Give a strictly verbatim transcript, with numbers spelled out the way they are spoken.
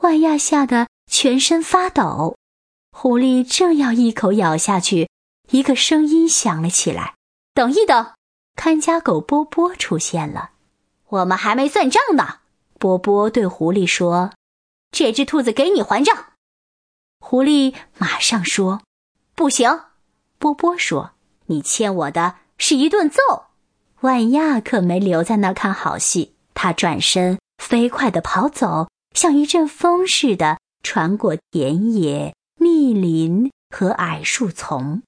万亚吓得全身发抖。狐狸正要一口咬下去，一个声音响了起来：等一等！看家狗波波出现了。我们还没算账呢，波波对狐狸说，这只兔子给你还账。狐狸马上说，不行。波波说，你欠我的是一顿揍。万亚可没留在那儿看好戏，他转身飞快地跑走，像一阵风似的穿过田野、密林和矮树丛。